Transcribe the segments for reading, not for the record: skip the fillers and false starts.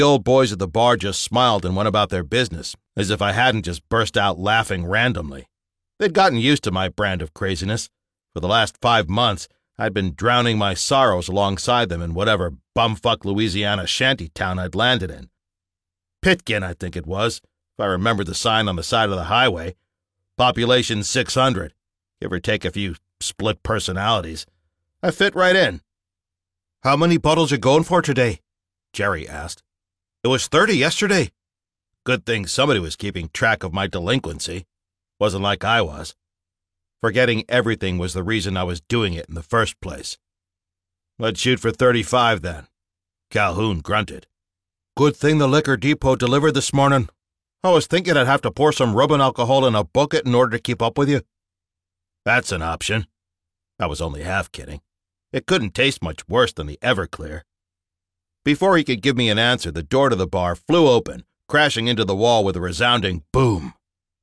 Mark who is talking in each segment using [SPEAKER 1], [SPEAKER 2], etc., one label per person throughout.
[SPEAKER 1] The old boys at the bar just smiled and went about their business, as if I hadn't just burst out laughing randomly. They'd gotten used to my brand of craziness. For the last 5 months, I'd been drowning my sorrows alongside them in whatever bumfuck Louisiana shanty town I'd landed in. Pitkin, I think it was, if I remember the sign on the side of the highway. Population 600, give or take a few split personalities. I fit right in. "How many bottles you going for today?" Jerry asked. "It was 30 yesterday." Good thing somebody was keeping track of my delinquency. Wasn't like I was. Forgetting everything was the reason I was doing it in the first place. "Let's shoot for 35 then." Calhoun grunted. "Good thing the liquor depot delivered this morning. I was thinking I'd have to pour some rubbing alcohol in a bucket in order to keep up with you." "That's an option." I was only half kidding. It couldn't taste much worse than the Everclear. Before he could give me an answer, the door to the bar flew open, crashing into the wall with a resounding boom.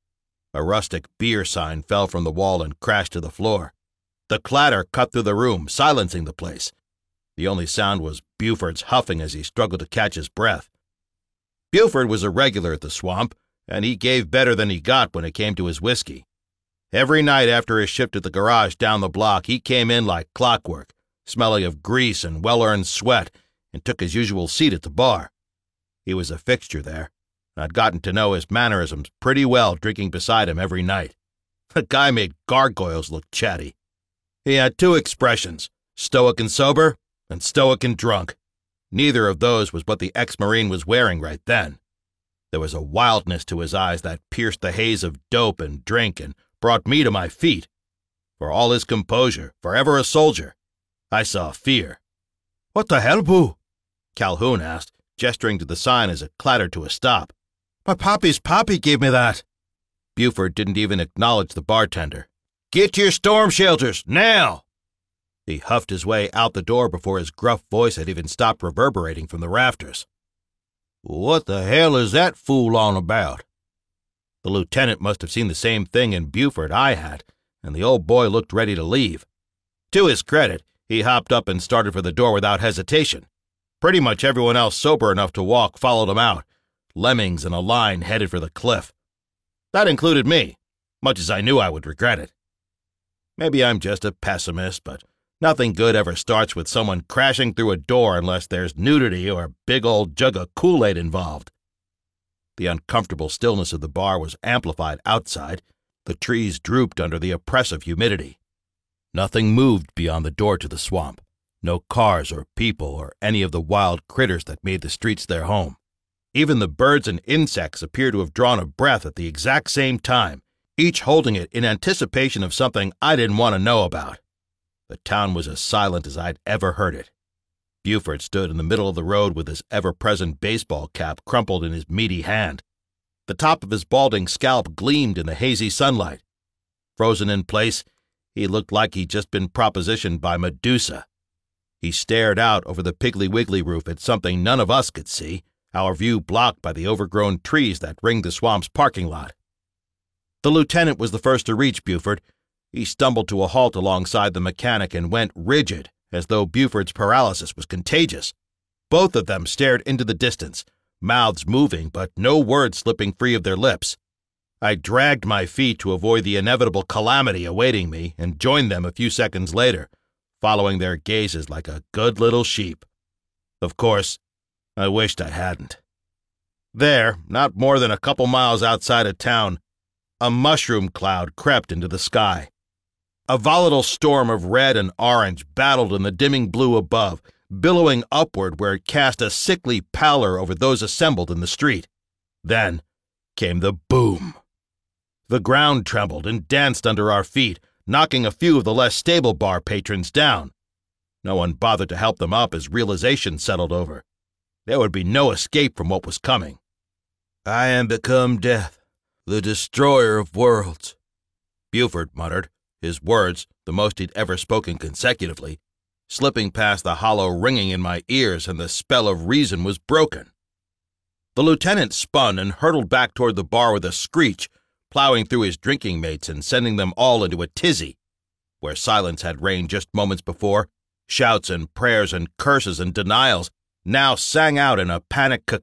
[SPEAKER 1] A rustic beer sign fell from the wall and crashed to the floor. The clatter cut through the room, silencing the place. The only sound was Buford's huffing as he struggled to catch his breath. Buford was a regular at the Swamp, and he gave better than he got when it came to his whiskey. Every night after his shift at the garage down the block, he came in like clockwork, smelling of grease and well-earned sweat, and took his usual seat at the bar. He was a fixture there, and I'd gotten to know his mannerisms pretty well drinking beside him every night. The guy made gargoyles look chatty. He had 2 expressions, stoic and sober, and stoic and drunk. Neither of those was what the ex-Marine was wearing right then. There was a wildness to his eyes that pierced the haze of dope and drink and brought me to my feet. For all his composure, forever a soldier, I saw fear. "What the hell, Boo?" Calhoun asked, gesturing to the sign as it clattered to a stop. "My pappy's pappy gave me that." Buford didn't even acknowledge the bartender. "Get your storm shelters, now!" He huffed his way out the door before his gruff voice had even stopped reverberating from the rafters. "What the hell is that fool on about?" The lieutenant must have seen the same thing in Buford I had, and the old boy looked ready to leave. To his credit, he hopped up and started for the door without hesitation. Pretty much everyone else sober enough to walk followed him out, lemmings in a line headed for the cliff. That included me, much as I knew I would regret it. Maybe I'm just a pessimist, but nothing good ever starts with someone crashing through a door unless there's nudity or a big old jug of Kool-Aid involved. The uncomfortable stillness of the bar was amplified outside. The trees drooped under the oppressive humidity. Nothing moved beyond the door to the Swamp. No cars or people or any of the wild critters that made the streets their home. Even the birds and insects appeared to have drawn a breath at the exact same time, each holding it in anticipation of something I didn't want to know about. The town was as silent as I'd ever heard it. Buford stood in the middle of the road with his ever-present baseball cap crumpled in his meaty hand. The top of his balding scalp gleamed in the hazy sunlight. Frozen in place, he looked like he'd just been propositioned by Medusa. He stared out over the Piggly Wiggly roof at something none of us could see, our view blocked by the overgrown trees that ringed the Swamp's parking lot. The lieutenant was the first to reach Buford. He stumbled to a halt alongside the mechanic and went rigid, as though Buford's paralysis was contagious. Both of them stared into the distance, mouths moving but no words slipping free of their lips. I dragged my feet to avoid the inevitable calamity awaiting me and joined them a few seconds later, following their gazes like a good little sheep. Of course, I wished I hadn't. There, not more than a couple miles outside of town, a mushroom cloud crept into the sky. A volatile storm of red and orange battled in the dimming blue above, billowing upward where it cast a sickly pallor over those assembled in the street. Then came the boom. The ground trembled and danced under our feet, knocking a few of the less stable bar patrons down. No one bothered to help them up as realization settled over. There would be no escape from what was coming. "I am become death, the destroyer of worlds," Buford muttered, his words, the most he'd ever spoken consecutively, slipping past the hollow ringing in my ears, and the spell of reason was broken. The lieutenant spun and hurtled back toward the bar with a screech, plowing through his drinking mates and sending them all into a tizzy. Where silence had reigned just moments before, shouts and prayers and curses and denials now sang out in a panic